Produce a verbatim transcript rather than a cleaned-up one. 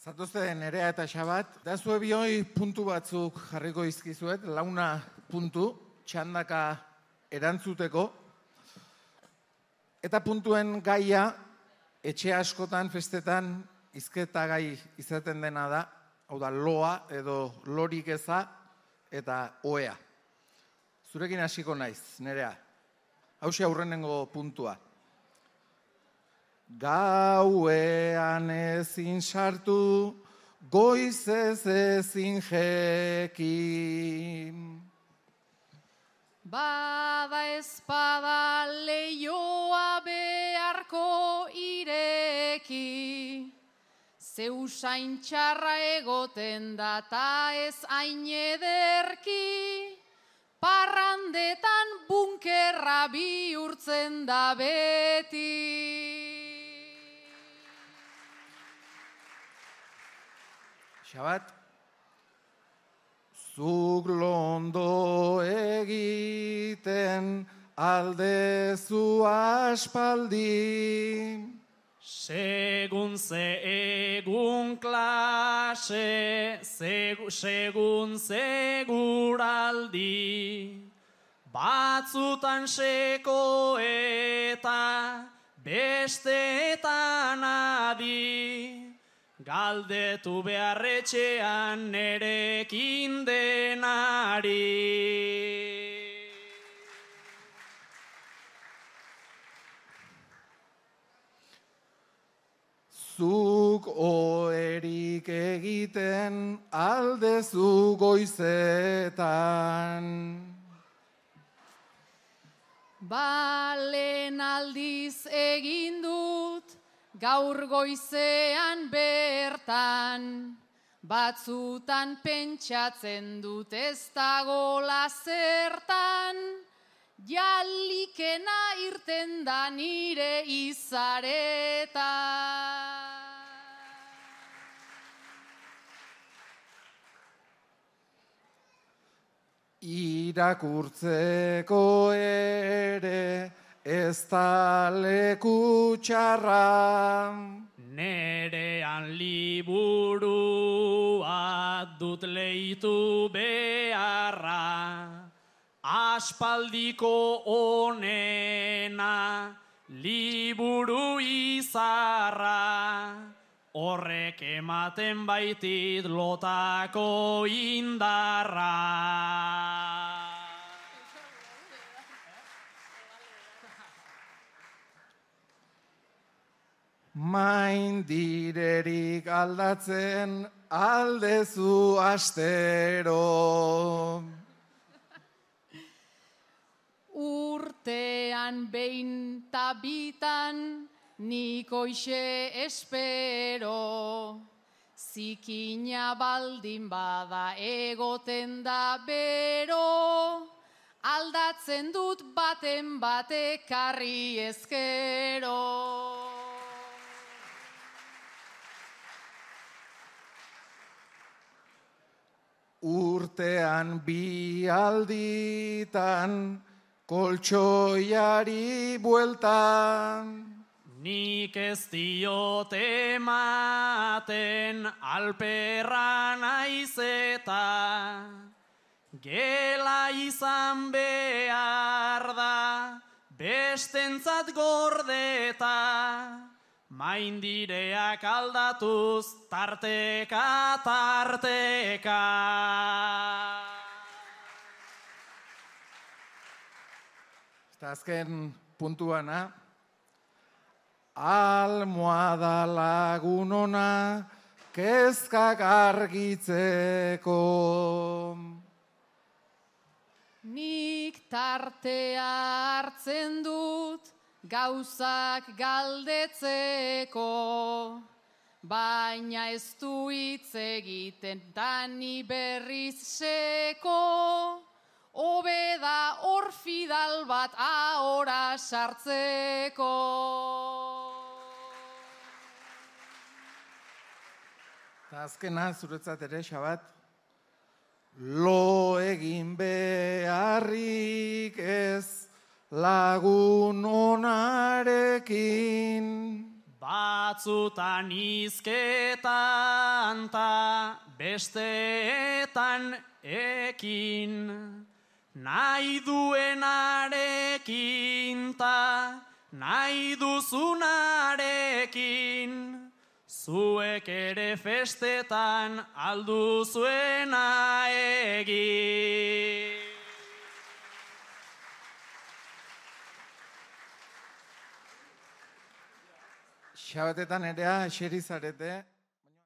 Zatozte Nerea eta Xabat, da zue bioi puntu batzuk jarriko izkizuet, launa puntu, txandaka erantzuteko. Eta puntuen gaia, etxe askotan, festetan, hizketa gai izaten dena da, hau da, loa edo lorik eza eta oea. Zurekin hasiko naiz, Nerea. Hauxe aurrenengo puntua. Gauean ezin sartu, goizez ezin jekin. Bada espada leioa beharko ireki, zeusain txarra egoten da ta ez hain ederki, parrandetan bunkerra bihurtzen da beti. Xabat, zuk londo egiten aldezu aspaldi. Segun ze egun klase, segu, segun seguraldi, batzutan seko eta besteetan adi. Galdetu beharretxean nerekin denari. Zuk oerik egiten aldezu goizetan. Balen aldiz egin dut, gaur goizean bertan, batzutan pentsatzen dut ez dagola zertan, jalikena irten da nire izareta. Irakurtzeko ere ez da leku txarra. Nerean liburua dut leitu beharra, aspaldiko onena liburu izarra, horrek ematen baitit lotako indarra. Maindirerik aldatzen aldezu astero. Urtean behin tabitan nik oixe espero. Zikina baldin bada egoten da bero, aldatzen dut baten bate karri ezkero. Urtean bi alditan koltsoiari bueltan. Nik ez diot ematen alperra naiz eta, gela izan behar da bestentzat gordeta. Maindireak aldatuz, tarteka, tarteka. Eta azken puntuana, almohada lagunona, kezkak argitzeko. Nik tartea hartzen dut, gauzak galdetzeko, baina ez du hitz egiten dani berriz seko, hobe da hor fidal bat ahora sartzeko. Eta azkena, zuretzat ere, Xabat, lo egin beharrik ez lagun onarekin. batzutan izketan ta besteetan ekin, nahi duenarekin ta nahi duzunarekin, zuek ere festetan alduzuena egin. Xabatetan erea eseri zarete,